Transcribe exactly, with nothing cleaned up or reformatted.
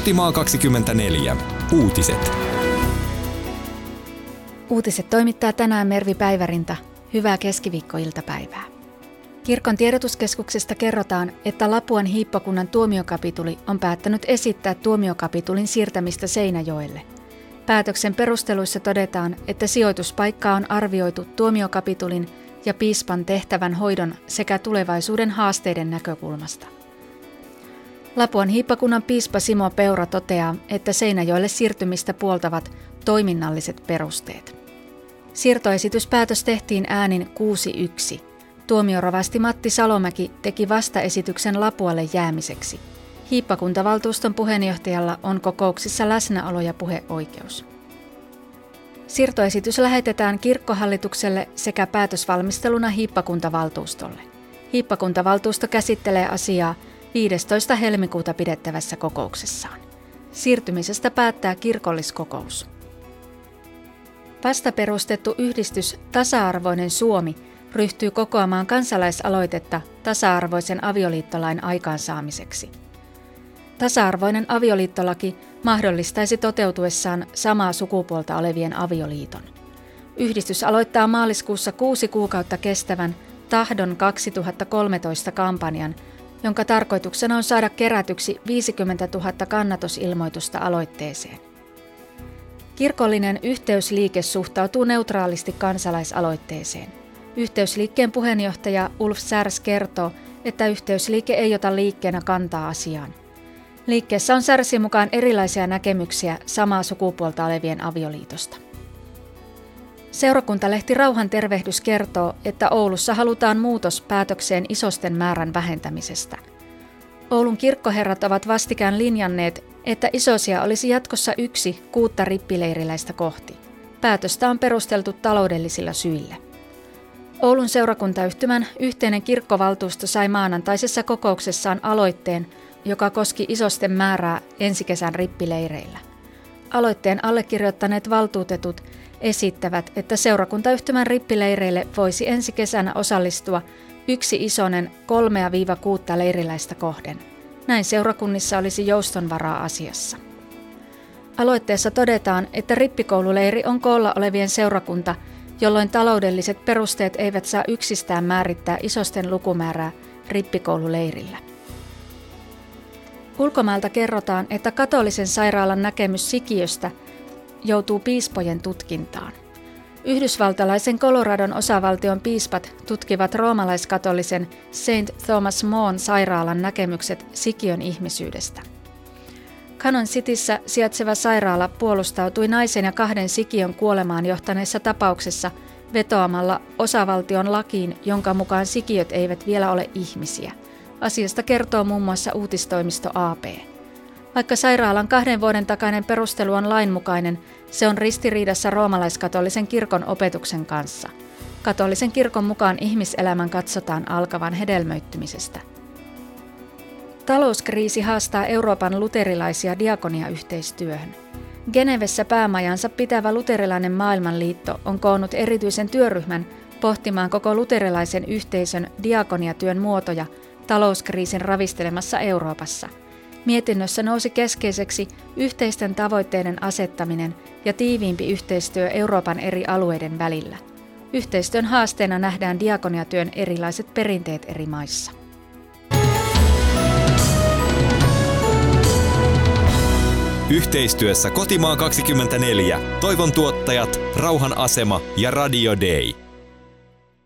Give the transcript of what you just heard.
Kotimaa kaksikymmentäneljä. Uutiset. Uutiset toimittaa tänään Mervi Päivärinta. Hyvää keskiviikkoiltapäivää. Kirkon tiedotuskeskuksesta kerrotaan, että Lapuan hiippakunnan tuomiokapituli on päättänyt esittää tuomiokapitulin siirtämistä Seinäjoelle. Päätöksen perusteluissa todetaan, että sijoituspaikkaa on arvioitu tuomiokapitulin ja piispan tehtävän hoidon sekä tulevaisuuden haasteiden näkökulmasta. Lapuan hiippakunnan piispa Simo Peura toteaa, että Seinäjoelle siirtymistä puoltavat toiminnalliset perusteet. Siirtoesityspäätös tehtiin äänin kuusi yksi. Tuomiorovasti Matti Salomäki teki vastaesityksen Lapualle jäämiseksi. Hiippakuntavaltuuston puheenjohtajalla on kokouksissa läsnäolo- ja puheoikeus. Siirtoesitys lähetetään kirkkohallitukselle sekä päätösvalmisteluna hiippakuntavaltuustolle. Hiippakuntavaltuusto käsittelee asiaa viidestoista helmikuuta pidettävässä kokouksessaan. Siirtymisestä päättää kirkolliskokous. Vasta perustettu yhdistys Tasa-arvoinen Suomi ryhtyy kokoamaan kansalaisaloitetta tasa-arvoisen avioliittolain aikaansaamiseksi. Tasa-arvoinen avioliittolaki mahdollistaisi toteutuessaan samaa sukupuolta olevien avioliiton. Yhdistys aloittaa maaliskuussa kuusi kuukautta kestävän Tahdon kaksituhattakolmetoista kampanjan, jonka tarkoituksena on saada kerätyksi viisikymmentätuhatta kannatusilmoitusta aloitteeseen. Kirkollinen yhteysliike suhtautuu neutraalisti kansalaisaloitteeseen. Yhteysliikkeen puheenjohtaja Ulf Särs kertoo, että yhteysliike ei ota liikkeenä kantaa asiaan. Liikkeessä on Särsin mukaan erilaisia näkemyksiä samaa sukupuolta olevien avioliitosta. Seurakuntalehti Rauhan tervehdys kertoo, että Oulussa halutaan muutos päätökseen isosten määrän vähentämisestä. Oulun kirkkoherrat ovat vastikään linjanneet, että isosia olisi jatkossa yksi kuutta rippileiriläistä kohti. Päätöstä on perusteltu taloudellisilla syillä. Oulun seurakuntayhtymän yhteinen kirkkovaltuusto sai maanantaisessa kokouksessaan aloitteen, joka koski isosten määrää ensi kesän rippileireillä. Aloitteen allekirjoittaneet valtuutetut esittävät, että seurakuntayhtymän rippileireille voisi ensi kesänä osallistua yksi isonen kolmea viiva kuutta leiriläistä kohden. Näin seurakunnissa olisi joustonvaraa asiassa. Aloitteessa todetaan, että rippikoululeiri on koolla olevien seurakunta, jolloin taloudelliset perusteet eivät saa yksistään määrittää isosten lukumäärää rippikoululeirillä. Ulkomailta kerrotaan, että katolisen sairaalan näkemys sikiöstä joutuu piispojen tutkintaan. Yhdysvaltalaisen Coloradon osavaltion piispat tutkivat roomalaiskatolisen Saint Thomas More sairaalan näkemykset sikiön ihmisyydestä. Cannon Cityssä sijaitseva sairaala puolustautui naisen ja kahden sikiön kuolemaan johtaneessa tapauksessa vetoamalla osavaltion lakiin, jonka mukaan sikiöt eivät vielä ole ihmisiä. Asiasta kertoo muun muassa uutistoimisto A P. Vaikka sairaalan kahden vuoden takainen perustelu on lainmukainen, se on ristiriidassa roomalaiskatolisen kirkon opetuksen kanssa. Katolisen kirkon mukaan ihmiselämän katsotaan alkavan hedelmöittymisestä. Talouskriisi haastaa Euroopan luterilaisia diakoniayhteistyöhön. Genevessä päämajansa pitävä luterilainen maailmanliitto on koonnut erityisen työryhmän pohtimaan koko luterilaisen yhteisön diakoniatyön muotoja talouskriisin ravistelemassa Euroopassa. Mietinnössä nousi keskeiseksi yhteisten tavoitteiden asettaminen ja tiiviimpi yhteistyö Euroopan eri alueiden välillä. Yhteistyön haasteena nähdään diakoniatyön erilaiset perinteet eri maissa. Yhteistyössä Kotimaa kaksikymmentäneljä, Toivon tuottajat, Rauhan asema ja Radio Day.